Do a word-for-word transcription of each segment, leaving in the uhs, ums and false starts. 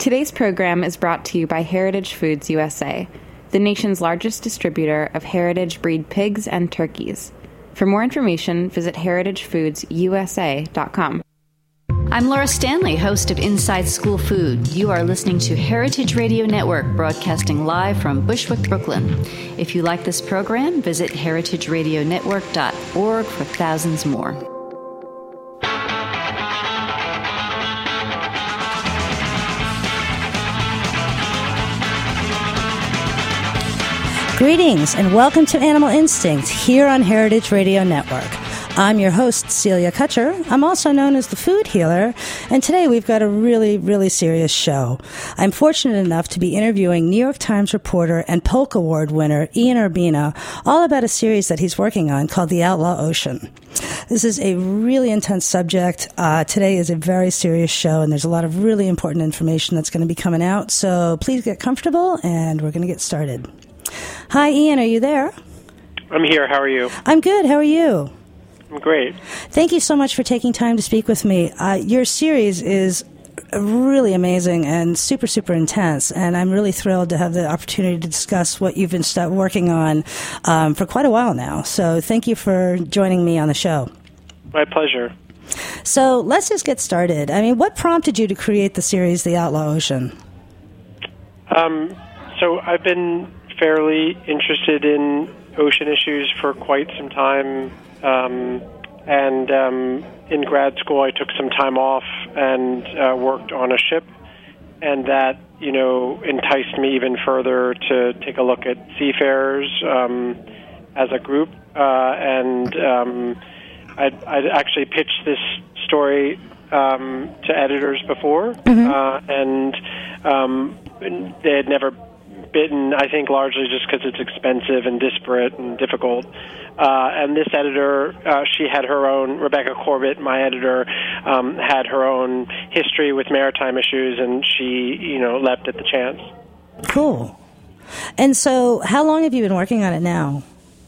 Today's program is brought to you by Heritage Foods U S A, the nation's largest distributor of heritage breed pigs and turkeys. For more information, visit heritage foods u s a dot com. I'm Laura Stanley, host of Inside School Food. You are listening to Heritage Radio Network, broadcasting live from Bushwick, Brooklyn. If you like this program, visit heritage radio network dot org for thousands more. Greetings and welcome to Animal Instinct here on Heritage Radio Network. I'm your host, Celia Kutcher. I'm also known as the Food Healer, and today we've got a really, really serious show. I'm fortunate enough to be interviewing New York Times reporter and Polk Award winner Ian Urbina all about a series that he's working on called The Outlaw Ocean. This is a really intense subject. Uh, today is a very serious show, and there's a lot of really important information that's going to be coming out, so please get comfortable, and we're going to get started. Hi, Ian, are you there? I'm here. How are you? I'm good. How are you? I'm great. Thank you so much for taking time to speak with me. Uh, your series is really amazing and super, super intense, and I'm really thrilled to have the opportunity to discuss what you've been st- working on um, for quite a while now. So thank you for joining me on the show. My pleasure. So let's just get started. I mean, what prompted you to create the series The Outlaw Ocean? Um, so I've been fairly interested in ocean issues for quite some time. Um, and um, in grad school, I took some time off and uh, worked on a ship, and that, you know, enticed me even further to take a look at seafarers um, as a group. Uh, and um, I'd, I'd actually pitched this story um, to editors before, mm-hmm. uh, and um, they had never bitten, I think largely just because it's expensive and disparate and difficult. Uh, and this editor, uh, she had her own, Rebecca Corbett, my editor, um, had her own history with maritime issues, and she, you know, leapt at the chance. Cool. And so how long have you been working on it now?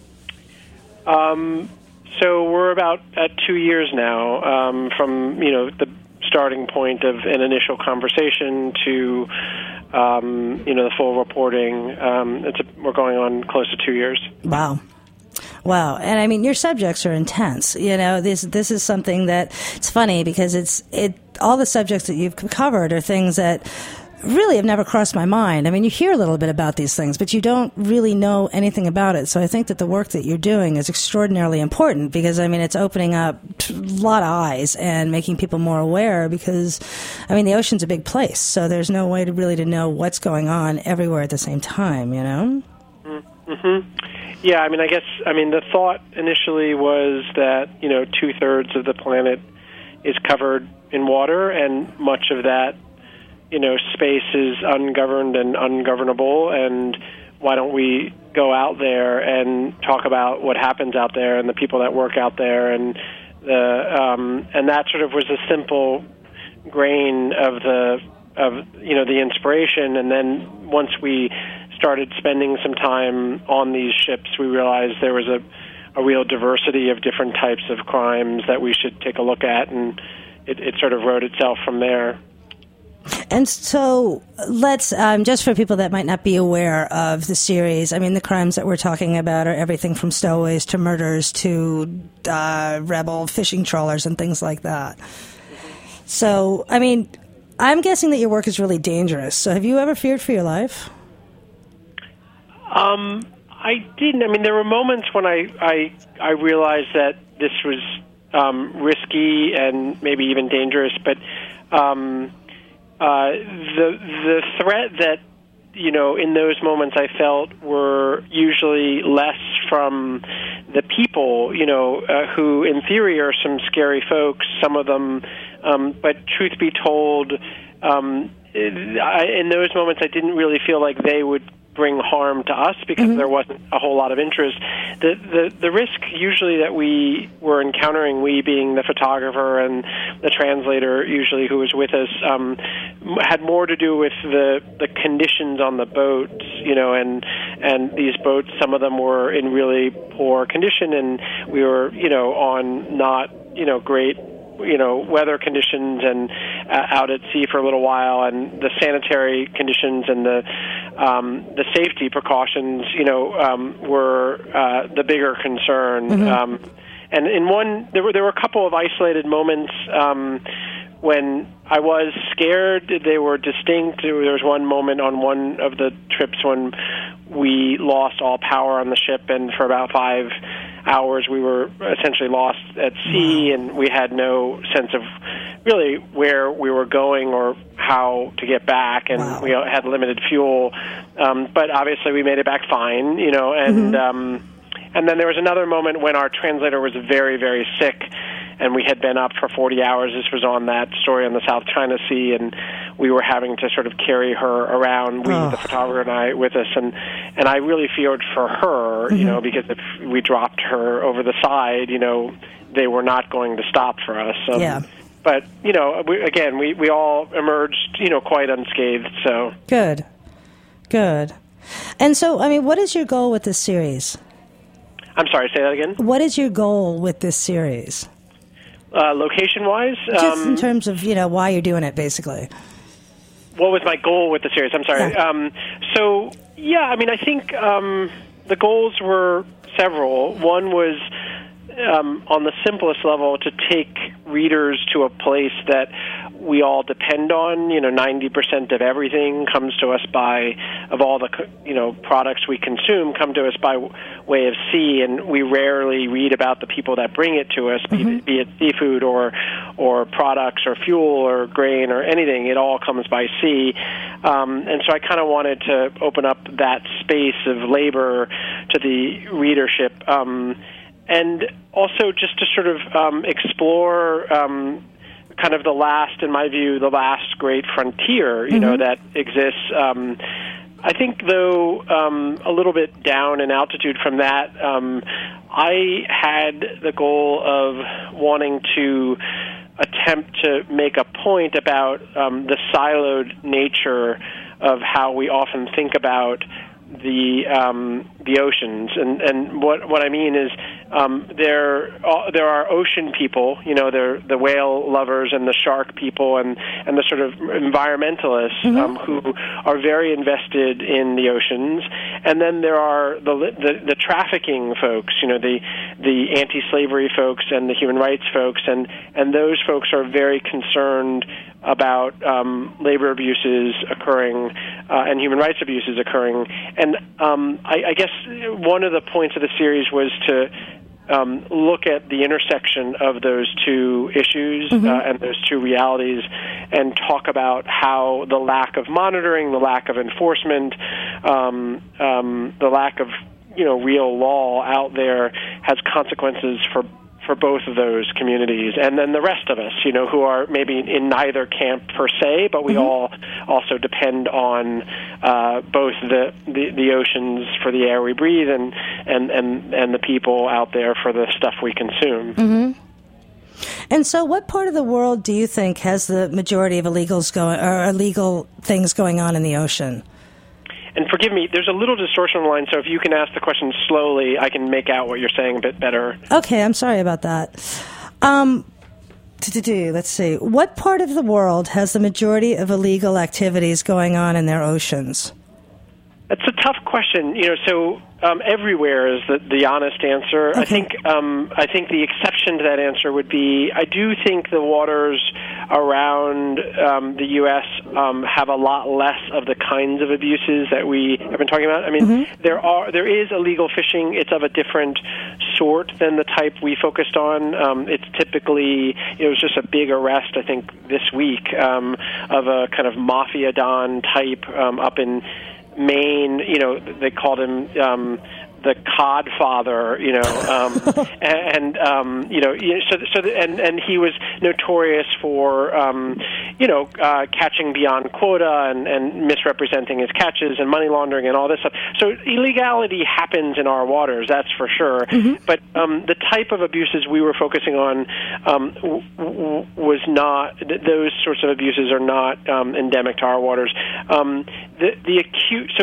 Um, so we're about at two years now, um, from, you know, the starting point of an initial conversation to Um, you know, the full reporting. Um, it's a, we're going on close to two years. Wow. Wow. And I mean, your subjects are intense. You know, this this is something that, it's funny because it's it all the subjects that you've covered are things that really have never crossed my mind. I mean, you hear a little bit about these things, but you don't really know anything about it. So I think that the work that you're doing is extraordinarily important because, I mean, it's opening up a lot of eyes and making people more aware because, I mean, the ocean's a big place. So there's no way to really to know what's going on everywhere at the same time, you know? Mm-hmm. Yeah, I mean, I guess, I mean, the thought initially was that, you know, two-thirds of the planet is covered in water, and much of that, you know, space is ungoverned and ungovernable, and why don't we go out there and talk about what happens out there and the people that work out there, and the um, and that sort of was a simple grain of the of you know the inspiration. And then once we started spending some time on these ships, we realized there was a a real diversity of different types of crimes that we should take a look at, and it, it sort of wrote itself from there. And so let's, um, just for people that might not be aware of the series, I mean, the crimes that we're talking about are everything from stowaways to murders to uh, rebel fishing trawlers and things like that. So, I mean, I'm guessing that your work is really dangerous. So have you ever feared for your life? Um, I didn't. I mean, there were moments when I, I, I realized that this was um, risky and maybe even dangerous, but um Uh, the the threat that, you know, in those moments I felt were usually less from the people, you know, uh, who in theory are some scary folks, some of them, um, but truth be told, um, I, in those moments I didn't really feel like they would bring harm to us because mm-hmm. there wasn't a whole lot of interest. The, the the risk usually that we were encountering, we being the photographer and the translator usually who was with us, um, had more to do with the the conditions on the boats, you know, and and these boats, some of them were in really poor condition, and we were, you know, on not, you know, great, you know, weather conditions, and uh, out at sea for a little while, and the sanitary conditions and the um, the safety precautions, you know, um, were uh, the bigger concern. Mm-hmm. Um, and in one, there were there were a couple of isolated moments um, when I was scared. They were distinct. There was one moment on one of the trips when we lost all power on the ship, and for about five hours we were essentially lost at sea, and we had no sense of really where we were going or how to get back, and wow. we had limited fuel. Um, but obviously we made it back fine, you know, and mm-hmm. um, and then there was another moment when our translator was very, very sick, and we had been up for forty hours. This was on that story on the South China Sea, and we were having to sort of carry her around, we, oh. the photographer and I, with us. And, and I really feared for her, mm-hmm. you know, because if we dropped her over the side, you know, they were not going to stop for us. Um, yeah. But, you know, we, again, we, we all emerged, you know, quite unscathed. So Good. Good. And so, I mean, what is your goal with this series? I'm sorry, say that again? What is your goal with this series? Uh, location-wise? Just um, in terms of, you know, why you're doing it, basically. What was my goal with the series? I'm sorry. Yeah. Um, so, yeah, I mean, I think um, the goals were several. One was, um, on the simplest level, to take readers to a place that we all depend on. You know, ninety percent of everything comes to us by, of all the, you know, products we consume come to us by way of sea, and we rarely read about the people that bring it to us, mm-hmm. be, be it seafood or or products or fuel or grain or anything. It all comes by sea. Um, and so I kind of wanted to open up that space of labor to the readership, um, and also just to sort of um, explore um, kind of the last, in my view, the last great frontier, you mm-hmm. know, that exists. Um, I think, though, um, a little bit down in altitude from that, um, I had the goal of wanting to attempt to make a point about um, the siloed nature of how we often think about the um, the oceans, and and what what I mean is um, there uh, there are ocean people, you know, they're the whale lovers and the shark people and and the sort of environmentalists mm-hmm. um, who are very invested in the oceans, and then there are the the, the trafficking folks, you know, the the anti-slavery folks and the human rights folks, and and those folks are very concerned about um, labor abuses occurring uh, and human rights abuses occurring. And um, I, I guess one of the points of the series was to um, look at the intersection of those two issues mm-hmm. uh, and those two realities, and talk about how the lack of monitoring, the lack of enforcement, um, um, the lack of, you know, real law out there has consequences for for both of those communities, and then the rest of us, you know, who are maybe in neither camp per se, but we mm-hmm. all also depend on uh, both the, the the oceans for the air we breathe and, and, and, and the people out there for the stuff we consume. Mm-hmm. And so what part of the world do you think has the majority of illegals going, or illegal things going on in the ocean? And forgive me, there's a little distortion on the line, so if you can ask the question slowly, I can make out what you're saying a bit better. Okay, I'm sorry about that. Um, let's see. What part of the world has the majority of illegal activities going on in their oceans? That's a tough question. You know, so um, everywhere is the, the honest answer. Okay. I think um, I think the exception to that answer would be, I do think the waters around um, the U S um, have a lot less of the kinds of abuses that we have been talking about. I mean, mm-hmm. there are there is illegal fishing. It's of a different sort than the type we focused on. Um, it's typically, it was just a big arrest, I think, this week um, of a kind of mafia don type um, up in Maine. You know, they called him um, the Codfather, you know, um, and, um, you know, so, so the, and, and he was notorious for, um, you know, uh, catching beyond quota and, and misrepresenting his catches and money laundering and all this stuff. So illegality happens in our waters, that's for sure. Mm-hmm. But um, the type of abuses we were focusing on um, w- w- was not, th- those sorts of abuses are not um, endemic to our waters. Um, the, the acute, so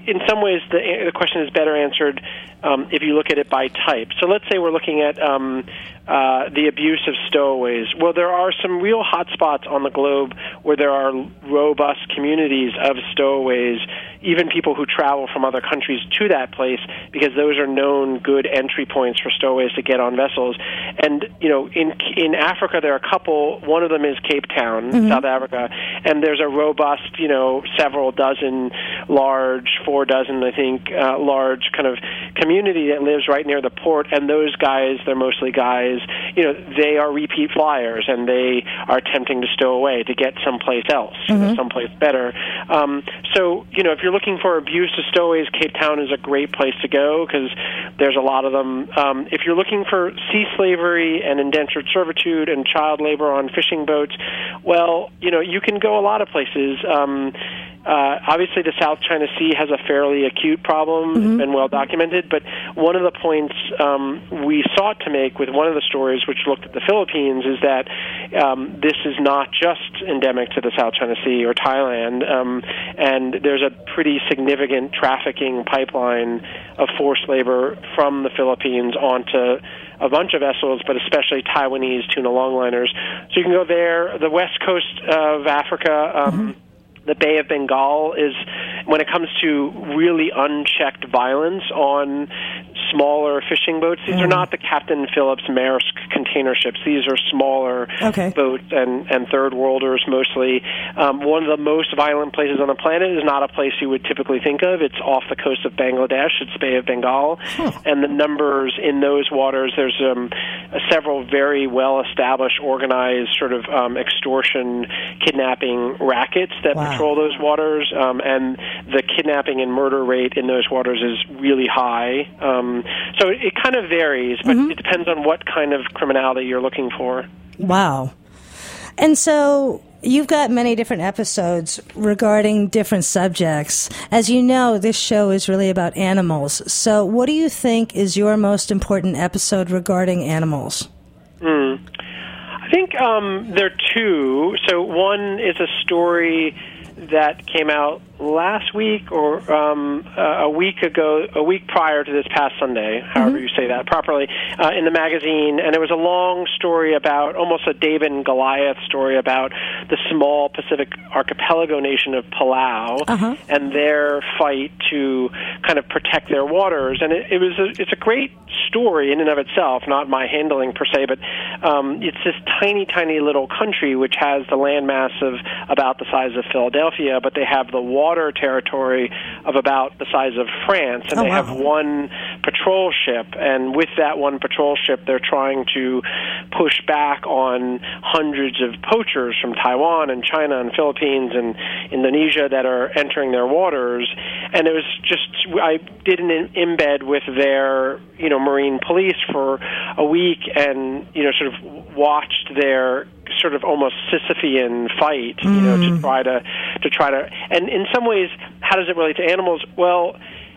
in some ways, the, the question is better answered um, if you look at it by type. So let's say we're looking at um, uh, the abuse of stowaways. Well, there are some real hotspots on the globe where there are robust communities of stowaways, even people who travel from other countries to that place, because those are known good entry points for stowaways to get on vessels. And, you know, in in Africa, there are a couple. One of them is Cape Town, mm-hmm. South Africa, and there's a robust, you know, several dozen large, four dozen, I think, uh, large kind of community that lives right near the port. And those guys, they're mostly guys, you know, they are repeat flyers, and they are attempting to stow away to get someplace else, mm-hmm. you know, someplace better. Um, so, you know, if you're looking for abuse of stowaways, Cape Town is a great place to go because there's a lot of them. Um, if you're looking for sea slavery and indentured servitude and child labor on fishing boats, well, you know, you can go a lot of places. Um, uh, obviously, the South China Sea has a fairly acute problem. Mm-hmm. It's been well documented. But one of the points um, we sought to make with one of the stories, which looked at the Philippines, is that um, this is not just endemic to the South China Sea or Thailand, um, and there's a pretty significant trafficking pipeline of forced labor from the Philippines onto a bunch of vessels, but especially Taiwanese tuna longliners. So you can go there. The west coast of Africa, um, mm-hmm. the Bay of Bengal is, when it comes to really unchecked violence on smaller fishing boats, these mm. are not the Captain Phillips Maersk container ships. These are smaller okay. boats and, and third worlders mostly. Um, one of the most violent places on the planet is not a place you would typically think of. It's off the coast of Bangladesh. It's Bay of Bengal. Huh. And the numbers in those waters, there's um, several very well-established, organized sort of um, extortion, kidnapping rackets that wow. patrol those waters, um, and the kidnapping and murder rate in those waters is really high. Um, so it, it kind of varies, but mm-hmm. it depends on what kind of criminality you're looking for. Wow. And so you've got many different episodes regarding different subjects. As you know, this show is really about animals. So what do you think is your most important episode regarding animals? Mm. I think um, there are two. So one is a story that came out last week or um, uh, a week ago, a week prior to this past Sunday, however mm-hmm. you say that properly, uh, in the magazine. And it was a long story about, almost a David and Goliath story about the small Pacific archipelago nation of Palau uh-huh. and their fight to kind of protect their waters. And it, it was a, it's a great story in and of itself, not my handling per se, but um, it's this tiny, tiny little country which has the landmass of about the size of Philadelphia, but they have the water territory of about the size of France, and oh, they wow. have one patrol ship, and with that one patrol ship, they're trying to push back on hundreds of poachers from Taiwan and China and Philippines and Indonesia that are entering their waters. And it was just, I did an embed with their, you know, marine police for a week, and, you know, sort of watched their sort of almost Sisyphean fight, you mm. know, to try to, to try to, and in some ways, how does it relate to animals? Well,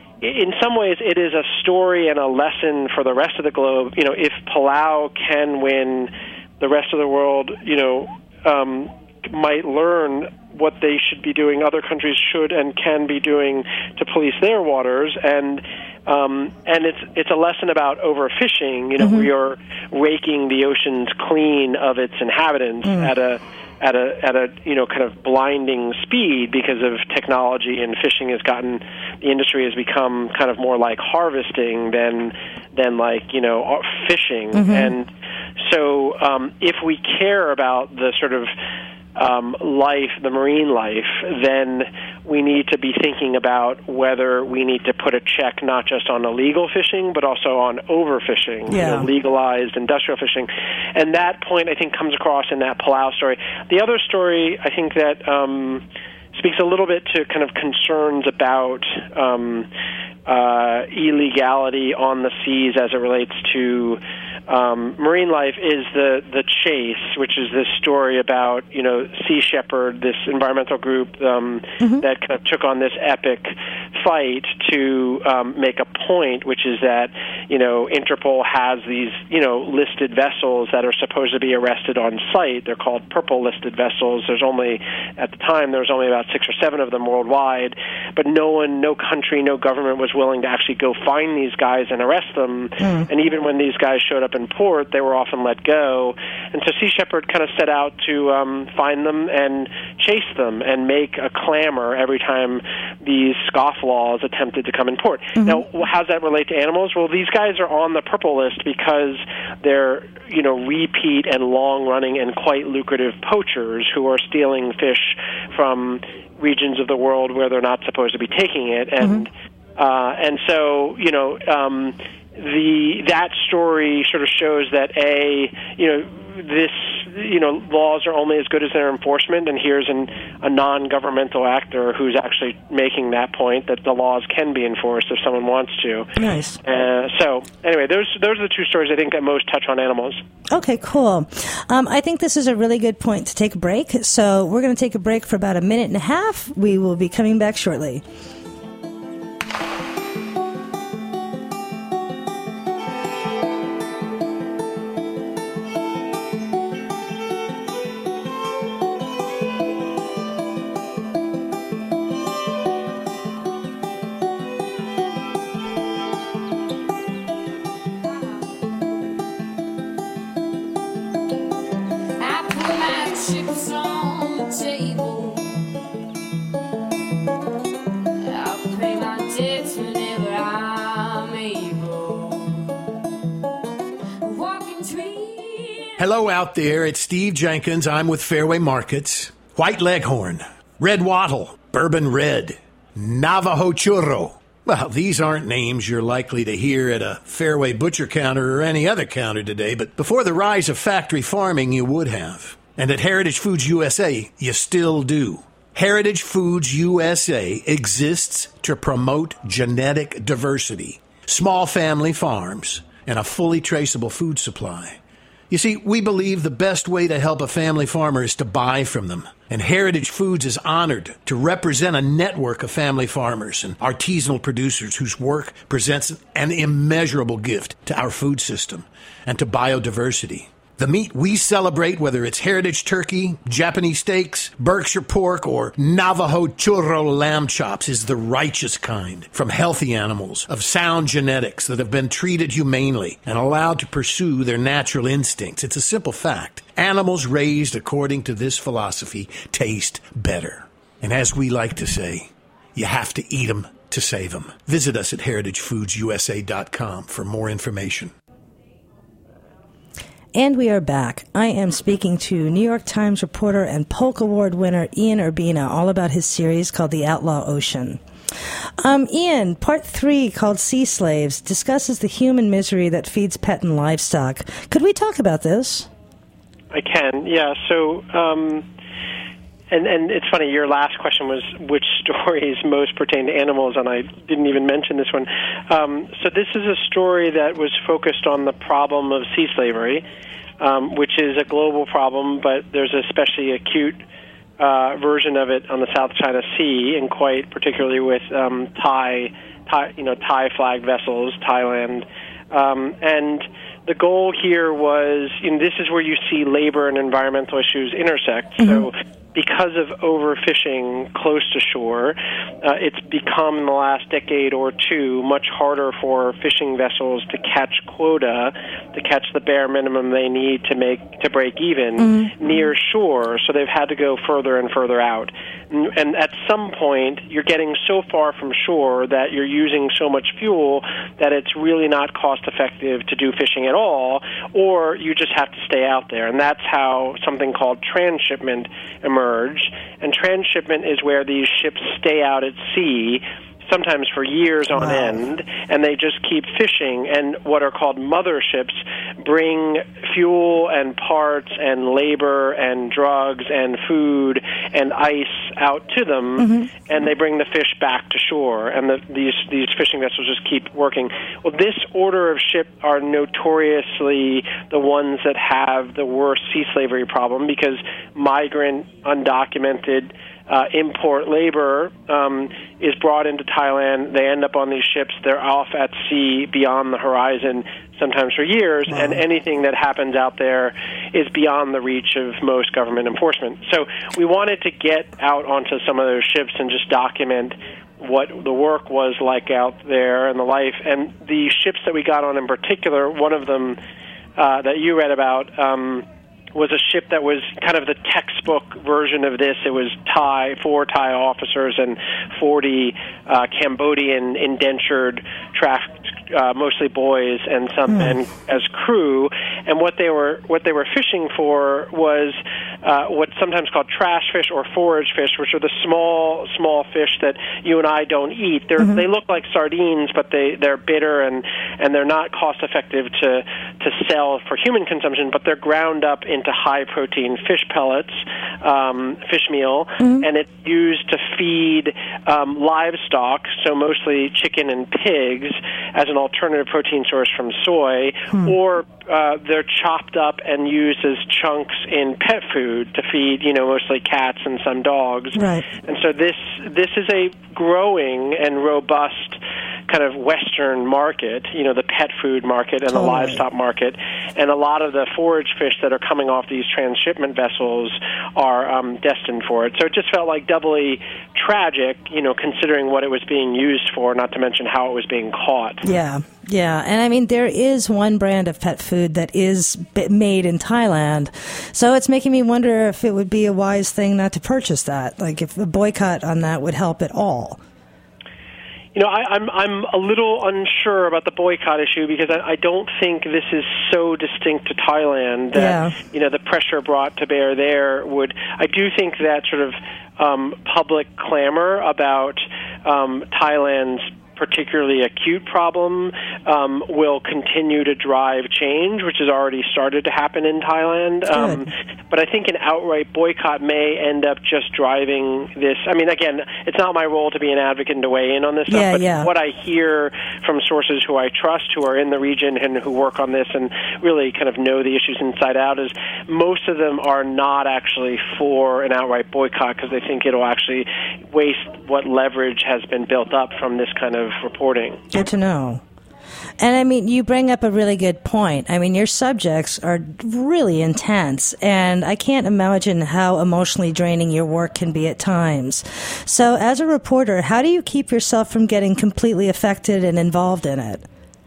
in some ways, it is a story and a lesson for the rest of the globe. You know, if Palau can win, the rest of the world, you know, um, might learn what they should be doing, other countries should and can be doing to police their waters. And um, and it's it's a lesson about overfishing. You know, mm-hmm. we are raking the oceans clean of its inhabitants mm. at a at a at a you know kind of blinding speed because of technology, and fishing has gotten, the industry has become kind of more like harvesting than than like you know fishing. Mm-hmm. And so um, if we care about the sort of Um, life, the marine life, then we need to be thinking about whether we need to put a check not just on illegal fishing, but also on overfishing, yeah. you know, legalized industrial fishing. And that point, I think, comes across in that Palau story. The other story, I think, that um, speaks a little bit to kind of concerns about um, uh, illegality on the seas as it relates to Um, marine life is the, the Chase, which is this story about, you know, Sea Shepherd, this environmental group um, mm-hmm. that kind of took on this epic fight to um, make a point, which is that, you know, Interpol has these, you know, listed vessels that are supposed to be arrested on site. They're called purple listed vessels. There's only, at the time, there was only about six or seven of them worldwide, but no one, no country, no government was willing to actually go find these guys and arrest them. Mm. And even when these guys showed up in port, they were often let go. And so Sea Shepherd kind of set out to um, find them and chase them and make a clamor every time these scofflaws attempted to come in port. Mm-hmm. Now, how does that relate to animals? Well, these guys are on the purple list because they're, you know, repeat and long-running and quite lucrative poachers who are stealing fish from regions of the world where they're not supposed to be taking it. And mm-hmm. uh, and so, you know, um, the that story sort of shows that, A, you know, this, you know, laws are only as good as their enforcement, and here's an, a non-governmental actor who's actually making that point that the laws can be enforced if someone wants to. Nice. Uh, so, anyway, those those are the two stories I think that most touch on animals. Okay, cool. Um, I think this is a really good point to take a break, so we're going to take a break for about a minute and a half. We will be coming back shortly. Hello out there, it's Steve Jenkins. I'm with Fairway Markets. White Leghorn, Red Wattle, Bourbon Red, Navajo Churro. Well, these aren't names you're likely to hear at a Fairway butcher counter or any other counter today, but before the rise of factory farming, you would have. And at Heritage Foods U S A, you still do. Heritage Foods U S A exists to promote genetic diversity, small family farms, and a fully traceable food supply. You see, we believe the best way to help a family farmer is to buy from them. And Heritage Foods is honored to represent a network of family farmers and artisanal producers whose work presents an immeasurable gift to our food system and to biodiversity. The meat we celebrate, whether it's heritage turkey, Japanese steaks, Berkshire pork, or Navajo churro lamb chops, is the righteous kind from healthy animals of sound genetics that have been treated humanely and allowed to pursue their natural instincts. It's a simple fact. Animals raised according to this philosophy taste better. And as we like to say, you have to eat them to save them. Visit us at heritage foods u s a dot com for more information. And we are back. I am speaking to New York Times reporter and Polk Award winner Ian Urbina all about his series called The Outlaw Ocean. Um, Ian, part three, called Sea Slaves, discusses the human misery that feeds pet and livestock. Could we talk about this? I can, yeah. So, um, and, and it's funny, your last question was which stories most pertain to animals, and I didn't even mention this one. Um, so this is a story that was focused on the problem of sea slavery, um, which is a global problem, but there's an especially acute uh, version of it on the South China Sea, and quite particularly with um, Thai, Thai, you know, Thai flag vessels, Thailand, um, and the goal here was, you know, this is where you see labor and environmental issues intersect. Mm-hmm. So because of overfishing close to shore, uh, it's become in the last decade or two much harder for fishing vessels to catch quota, to catch the bare minimum they need to make to break even mm-hmm. near shore. So they've had to go further and further out. And, and at some point, you're getting so far from shore that you're using so much fuel that it's really not cost effective to do fishing at all, or you just have to stay out there. And that's how something called transshipment emerged. And transshipment is where these ships stay out at sea, sometimes for years on wow. end, and they just keep fishing, and what are called motherships bring fuel and parts and labor and drugs and food and ice out to them, mm-hmm. and they bring the fish back to shore, and the, these these fishing vessels just keep working. Well, this order of ship are notoriously the ones that have the worst sea slavery problem, because migrant, undocumented uh, import labor um, is brought into Thailand. They end up on these ships. They're off at sea beyond the horizon, sometimes for years, wow. and anything that happens out there is beyond the reach of most government enforcement. So we wanted to get out onto some of those ships and just document what the work was like out there and the life. And the ships that we got on in particular, one of them uh, that you read about, um, was a ship that was kind of the textbook version of this. It was Thai, four Thai officers and forty uh, Cambodian indentured trafficked, uh, mostly boys and some men as crew. And what they were what they were fishing for was uh, what's sometimes called trash fish or forage fish, which are the small small fish that you and I don't eat. They're, mm-hmm. They look like sardines, but they they're bitter and and they're not cost effective to to sell for human consumption. But they're ground up in to high-protein fish pellets, um, fish meal, mm-hmm. and it's used to feed um, livestock, so mostly chicken and pigs, as an alternative protein source from soy, mm. or uh, they're chopped up and used as chunks in pet food to feed, you know, mostly cats and some dogs. Right. And so this this is a growing and robust kind of Western market, you know, the pet food market and totally. the livestock market. And a lot of the forage fish that are coming off these transshipment vessels are um, destined for it. So it just felt like doubly tragic, you know, considering what it was being used for, not to mention how it was being caught. Yeah, yeah. And I mean, there is one brand of pet food that is made in Thailand. So it's making me wonder if it would be a wise thing not to purchase that. Like if a boycott on that would help at all. You know, I, I'm I'm a little unsure about the boycott issue because I, I don't think this is so distinct to Thailand that yeah. you know the pressure brought to bear there would. I do think that sort of um, public clamor about um, Thailand's particularly acute problem um, will continue to drive change, which has already started to happen in Thailand. Um, but I think an outright boycott may end up just driving this. I mean, again, it's not my role to be an advocate and to weigh in on this stuff, yeah, but yeah. what I hear from sources who I trust, who are in the region and who work on this and really kind of know the issues inside out, is most of them are not actually for an outright boycott because they think it'll actually waste what leverage has been built up from this kind of reporting. Good to know. And I mean, you bring up a really good point. I mean, your subjects are really intense, and I can't imagine how emotionally draining your work can be at times. So as a reporter, how do you keep yourself from getting completely affected and involved in it?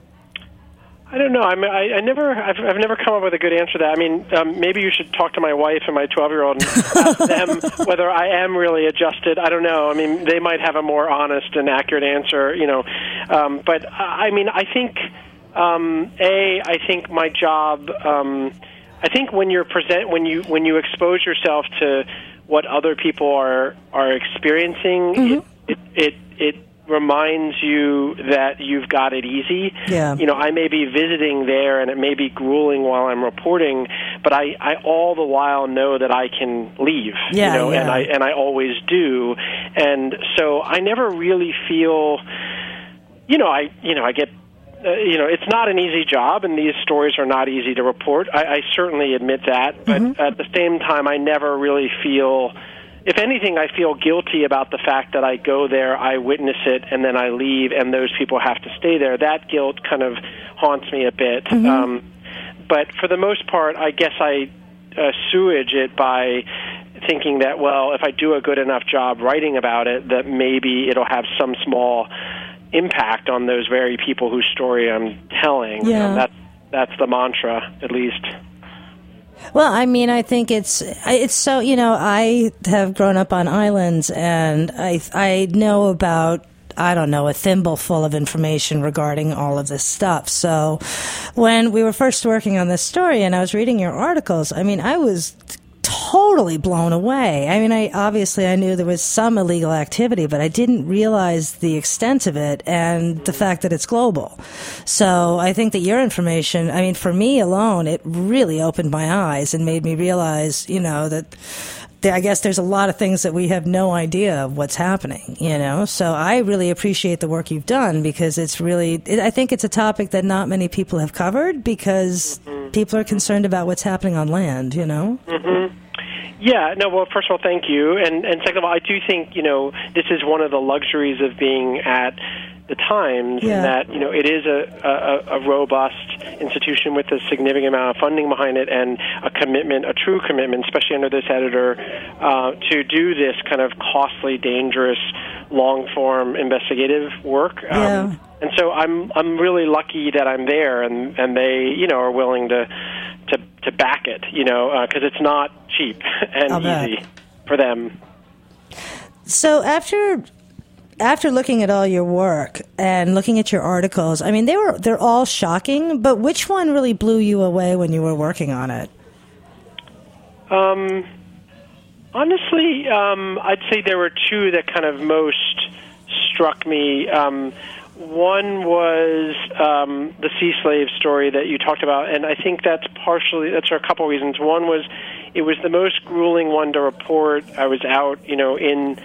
I don't know. I, mean, I, I never, I've, I've never come up with a good answer to that. I mean, um, maybe you should talk to my wife and my twelve-year-old and ask them whether I am really adjusted. I don't know. I mean, they might have a more honest and accurate answer, you know. Um, but I mean, I think, um, a, I think my job. Um, I think when you're present, when you when you expose yourself to what other people are are experiencing, mm-hmm. it, it it it. reminds you that you've got it easy. Yeah. You know, I may be visiting there and it may be grueling while I'm reporting, but I, I all the while know that I can leave. Yeah, you know, yeah. and I and I always do. And so I never really feel you know, I you know, I get Uh, you know, it's not an easy job, and these stories are not easy to report. I, I certainly admit that, but mm-hmm. at the same time, I never really feel. If anything, I feel guilty about the fact that I go there, I witness it, and then I leave, and those people have to stay there. That guilt kind of haunts me a bit. Mm-hmm. Um, but for the most part, I guess I uh, sewage it by thinking that, well, if I do a good enough job writing about it, that maybe it'll have some small impact on those very people whose story I'm telling. Yeah. Um, that's, that's the mantra, at least. Well, I mean, I think it's it's so, you know, I have grown up on islands, and I I know about, I don't know, a thimbleful of information regarding all of this stuff. So when we were first working on this story and I was reading your articles, I mean, I was totally blown away. I mean, I obviously I knew there was some illegal activity, but I didn't realize the extent of it and the fact that it's global. So I think that your information, I mean, for me alone, it really opened my eyes and made me realize, you know, that I guess there's a lot of things that we have no idea of what's happening, you know? So I really appreciate the work you've done, because it's really, it, I think it's a topic that not many people have covered, because mm-hmm. people are concerned about what's happening on land, you know? Mm-hmm. Yeah, no, well, first of all, thank you. And, and second of all, I do think, you know, this is one of the luxuries of being at the Times, yeah. in that, you know, it is a, a, a robust institution with a significant amount of funding behind it and a commitment, a true commitment, especially under this editor, uh, to do this kind of costly, dangerous, long-form investigative work. Yeah. Um, and so I'm I'm really lucky that I'm there, and, and they, you know, are willing to to, to back it, you know, because uh, it's not cheap and I'll easy bet. for them. So after after looking at all your work and looking at your articles, I mean, they were they're all shocking, but which one really blew you away when you were working on it? Um, honestly, um, I'd say there were two that kind of most struck me. Um, one was um, the sea slave story that you talked about, and I think that's partially, that's for a couple of reasons. One was it was the most grueling one to report. I was out, you know, in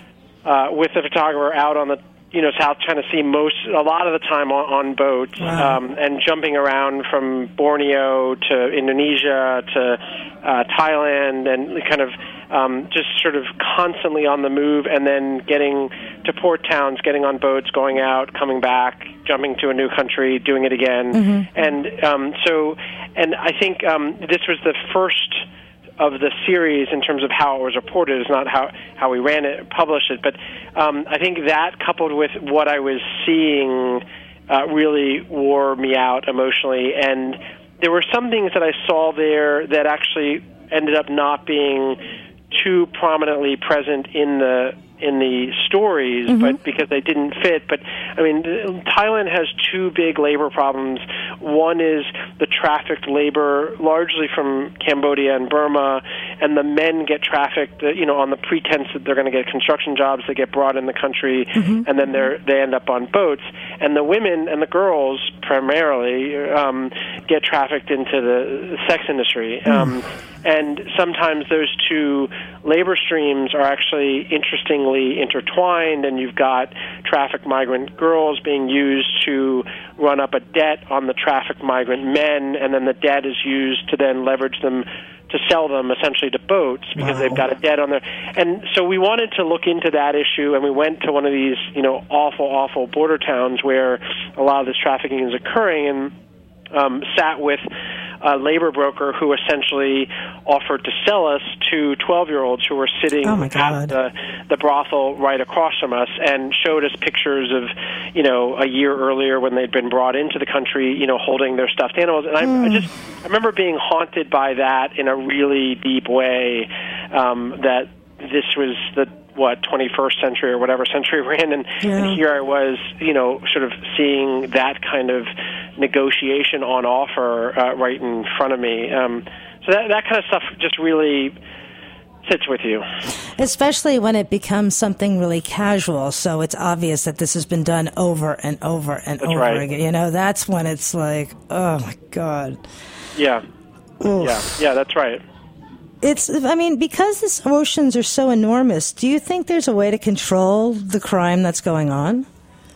uh, with the photographer out on the, you know, South China Sea most, a lot of the time on, on boats, wow. um, and jumping around from Borneo to Indonesia to uh, Thailand, and kind of um, just sort of constantly on the move, and then getting to port towns, getting on boats, going out, coming back, jumping to a new country, doing it again. Mm-hmm. And um, so, and I think um, this was the first of the series in terms of how it was reported. It's not how, how we ran it, published it, but um, I think that coupled with what I was seeing uh, really wore me out emotionally. And there were some things that I saw there that actually ended up not being too prominently present in the in the stories, mm-hmm. but because they didn't fit. But I mean, Thailand has two big labor problems. One is the trafficked labor, largely from Cambodia and Burma, and the men get trafficked, you know, on the pretense that they're going to get construction jobs. They get brought in the country, mm-hmm. and then they they end up on boats. And the women and the girls, primarily, um, get trafficked into the sex industry. Mm. Um, and sometimes those two labor streams are actually interestingly intertwined, and you've got trafficked migrant girls being used to run up a debt on the trafficked migrant men, and then the debt is used to then leverage them to sell them essentially to boats because wow. they've got a debt on there. And so we wanted to look into that issue, and we went to one of these, you know, awful, awful border towns where a lot of this trafficking is occurring, and um, sat with a labor broker who essentially offered to sell us to twelve-year-olds who were sitting oh at the, the brothel right across from us, and showed us pictures of, you know, a year earlier when they'd been brought into the country, you know, holding their stuffed animals. And I, mm. I just I remember being haunted by that in a really deep way, um, that this was the what, twenty-first century or whatever century we're in, and, yeah. and here I was, you know, sort of seeing that kind of negotiation on offer uh, right in front of me. Um, so that that kind of stuff just really sits with you. Especially when it becomes something really casual, so it's obvious that this has been done over and over and that's over right. again. You know, that's when it's like, oh my God. Yeah. Oof. Yeah, yeah, that's right. It's, I mean, because these oceans are so enormous, do you think there's a way to control the crime that's going on?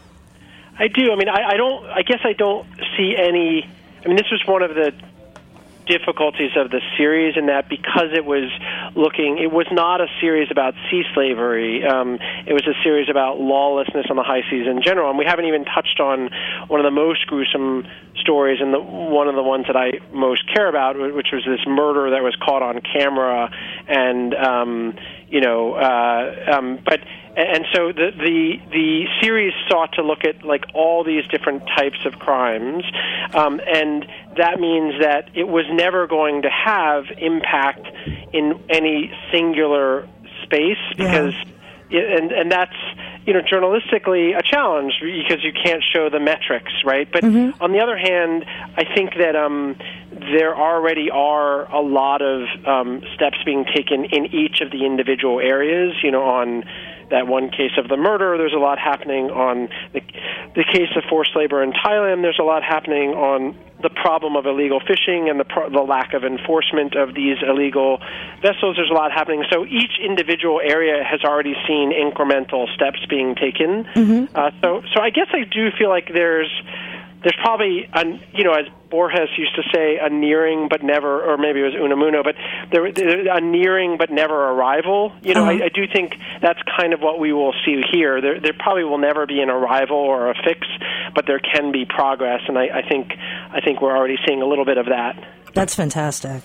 I do. I mean, I, I don't, I guess I don't see any, I mean, this was one of the difficulties of the series in that because it was looking, it was not a series about sea slavery. Um, it was a series about lawlessness on the high seas in general. And we haven't even touched on one of the most gruesome stories, and the, one of the ones that I most care about, which was this murder that was caught on camera. And, um, you know, uh, um, but and so the, the the series sought to look at like all these different types of crimes, um, and that means that it was never going to have impact in any singular space because, yeah. it, and and that's, you know, journalistically a challenge because you can't show the metrics, right? But mm-hmm. on the other hand, I think that um, there already are a lot of um, steps being taken in each of the individual areas, you know, on that one case of the murder. There's a lot happening on the, the case of forced labor in Thailand. There's a lot happening on the problem of illegal fishing and the, pro- the lack of enforcement of these illegal vessels. There's a lot happening. So each individual area has already seen incremental steps being taken. Mm-hmm. Uh, so, so I guess I do feel like there's there's probably, a, you know, as Borges used to say, a nearing but never, or maybe it was Unamuno, but there, there a nearing but never arrival. You know, uh-huh. I, I do think that's kind of what we will see here. There, there probably will never be an arrival or a fix, but there can be progress, and I, I think, I think we're already seeing a little bit of that. That's fantastic.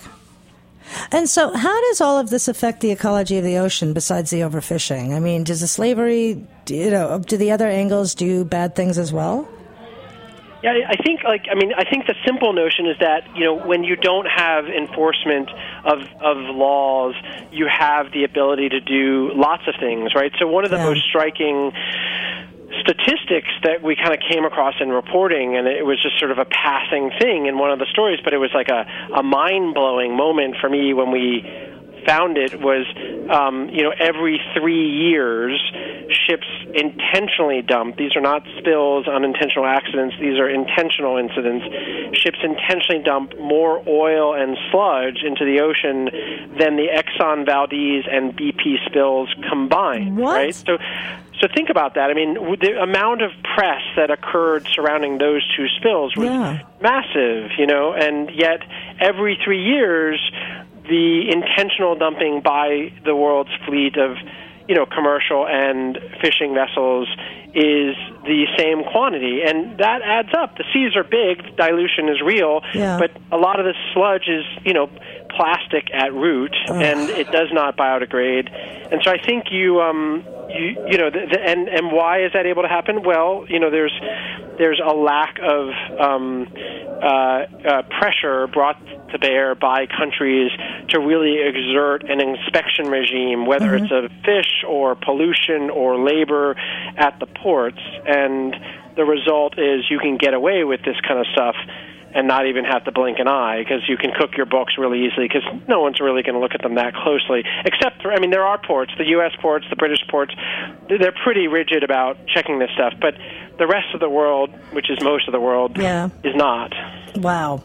And so how does all of this affect the ecology of the ocean besides the overfishing? I mean, does the slavery, you know, do the other angles do bad things as well? Yeah, I think, like, I mean, I think the simple notion is that, you know, when you don't have enforcement of of laws, you have the ability to do lots of things, right? So one of the yeah. most striking statistics that we kind of came across in reporting, and it was just sort of a passing thing in one of the stories, but it was like a, a mind-blowing moment for me when we found it, was, um, you know, every three years, ships intentionally dump. These are not spills, unintentional accidents. These are intentional incidents. Ships intentionally dump more oil and sludge into the ocean than the Exxon Valdez and B P spills combined. What? Right? So, so think about that. I mean, the amount of press that occurred surrounding those two spills was yeah. massive, you know, and yet every three years, the intentional dumping by the world's fleet of, you know, commercial and fishing vessels is the same quantity, and that adds up. The seas are big, dilution is real, yeah. but a lot of the sludge is, you know, plastic at root, Ugh. and it does not biodegrade. And so I think you, um, you, you know, the, the, and and why is that able to happen? Well, you know, there's there's a lack of um, uh, uh, pressure brought to bear by countries to really exert an inspection regime, whether mm-hmm. it's of fish or pollution or labor at the ports, and the result is you can get away with this kind of stuff and not even have to blink an eye, because you can cook your books really easily, because no one's really going to look at them that closely. Except, for, I mean, there are ports, the U S ports, the British ports, they're pretty rigid about checking this stuff, but the rest of the world, which is most of the world, yeah. is not. Wow.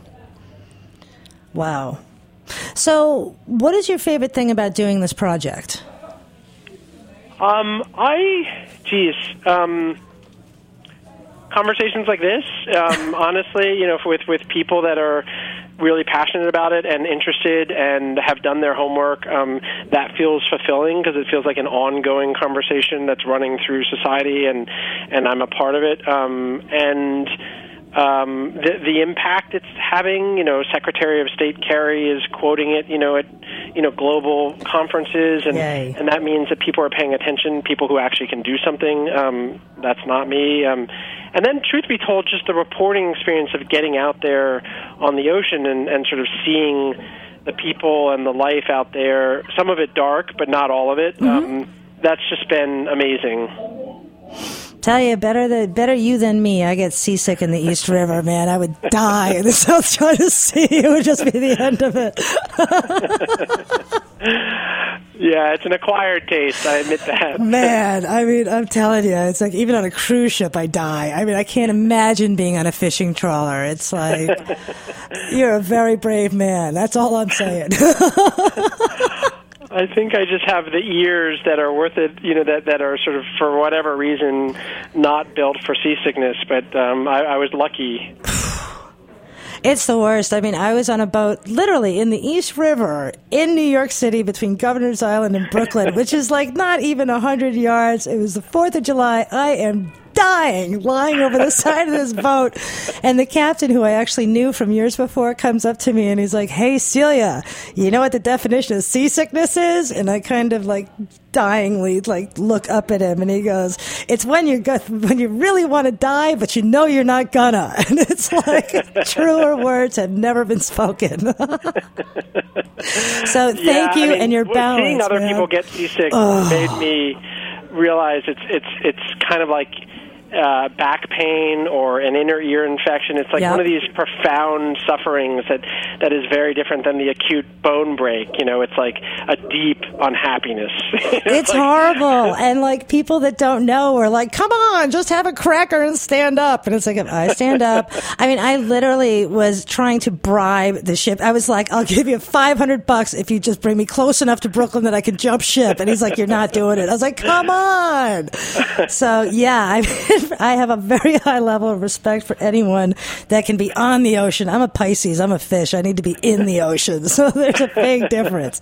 Wow. So, what is your favorite thing about doing this project? Um, I, geez, um... conversations like this, um, honestly, you know, with with people that are really passionate about it and interested and have done their homework, um, that feels fulfilling, because it feels like an ongoing conversation that's running through society, and and I'm a part of it. Um, and um, the the impact it's having, you know, Secretary of State Kerry is quoting it, you know, at you know global conferences, and Yay. and that means that people are paying attention, people who actually can do something. Um, that's not me. Um, And then, truth be told, just the reporting experience of getting out there on the ocean and, and sort of seeing the people and the life out there, some of it dark, but not all of it, mm-hmm. um, that's just been amazing. Tell you, better the better you than me. I get seasick in the East River, man. I would die in the South China Sea. It would just be the end of it. Yeah, it's an acquired taste. I admit that. Man, I mean, I'm telling you, it's like even on a cruise ship, I die. I mean, I can't imagine being on a fishing trawler. It's like, you're a very brave man. That's all I'm saying. I think I just have the ears that are worth it, you know, that, that are sort of, for whatever reason, not built for seasickness, but um, I, I was lucky. It's the worst. I mean, I was on a boat literally in the East River in New York City between Governor's Island and Brooklyn, which is like not even one hundred yards. It was the fourth of July. I am dying, lying over the side of this boat. And the captain, who I actually knew from years before, comes up to me and he's like, "Hey, Celia, you know what the definition of seasickness is?" And I kind of like dyingly like look up at him, and he goes, "It's when you go, when you really want to die, but you know you're not gonna." And it's like truer words have never been spoken. So thank yeah, you, I mean, and your balance. Seeing other man. people get seasick oh. made me realize it's it's it's kind of like uh, back pain or an inner ear infection. It's like yep. one of these profound sufferings that, that is very different than the acute bone break. You know, it's like a deep unhappiness. It's like, horrible. And like people that don't know are like, "Come on, just have a cracker and stand up." And it's like, if I stand up, I mean, I literally was trying to bribe the ship. I was like, "I'll give you five hundred bucks if you just bring me close enough to Brooklyn that I can jump ship." And he's like, "You're not doing it." I was like, "Come on." So, yeah, I, I have a very high level of respect for anyone that can be on the ocean. I'm a Pisces. I'm a fish. I need to be in the ocean. So there's a big difference.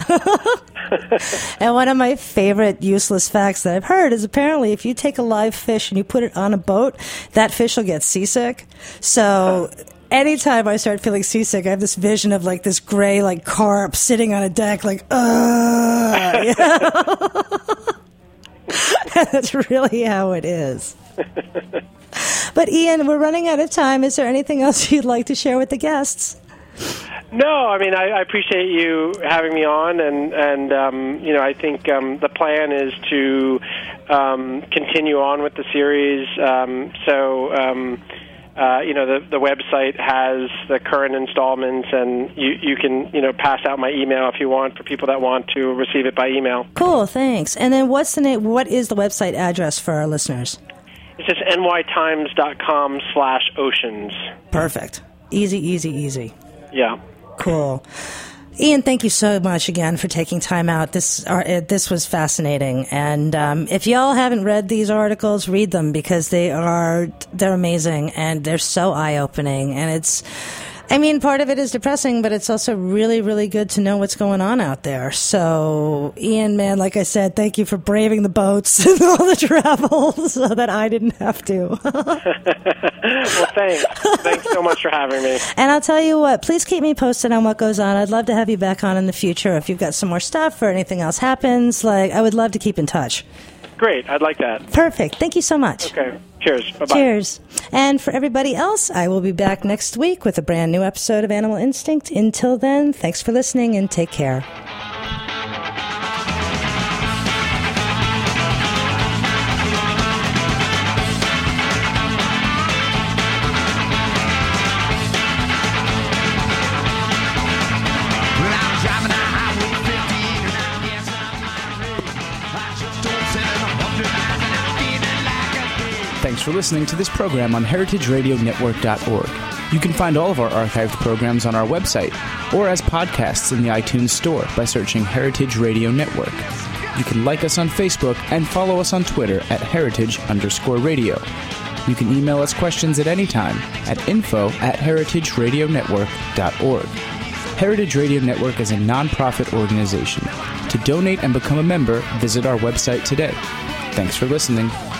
And one of my favorite useless facts that I've heard is apparently if you take a live fish and you put it on a boat, that fish will get seasick. So anytime I start feeling seasick, I have this vision of like this gray like carp sitting on a deck like, uh you know? That's really how it is. But Ian, we're running out of time. Is there anything else you'd like to share with the guests? No, I mean, I, I appreciate you having me on, and, and um, you know, I think um, the plan is to um, continue on with the series. Um, so, um, uh, you know, the, the website has the current installments, and you, you can, you know, pass out my email if you want for people that want to receive it by email. Cool, thanks. And then what's the name? What is the website address for our listeners? It's just n y times dot com slash oceans. Perfect. Easy, easy, easy. Yeah. Cool. Ian, thank you so much again for taking time out. This uh, this was fascinating, and um, if y'all haven't read these articles, read them because they are they're amazing and they're so eye opening. And it's, I mean, part of it is depressing, but it's also really, really good to know what's going on out there. So, Ian, man, like I said, thank you for braving the boats and all the travel so that I didn't have to. Well, thanks. Thanks so much for having me. And I'll tell you what, please keep me posted on what goes on. I'd love to have you back on in the future if you've got some more stuff or anything else happens. Like, I would love to keep in touch. Great. I'd like that. Perfect. Thank you so much. Okay. Cheers. Bye-bye. Cheers. And for everybody else, I will be back next week with a brand new episode of Animal Instinct. Until then, thanks for listening and take care. Thanks for listening to this program on heritage radio network dot org. You can find all of our archived programs on our website or as podcasts in the iTunes Store by searching Heritage Radio Network. You can like us on Facebook and follow us on Twitter at heritage underscore radio. You can email us questions at any time at info at heritage radio network dot org. Heritage Radio Network is a non-profit organization. To donate and become a member, visit our website today. Thanks for listening.